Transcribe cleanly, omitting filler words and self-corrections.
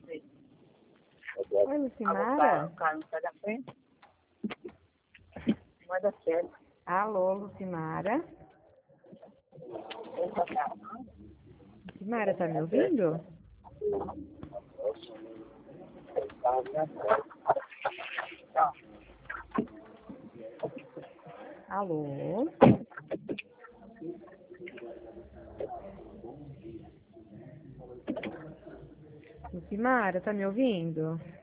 Oi, Lucimara? O carro sai da frente. Não vai dar certo. Alô, Lucimara? Lucimara, tá me ouvindo? Alô? Lucimara, tá me ouvindo?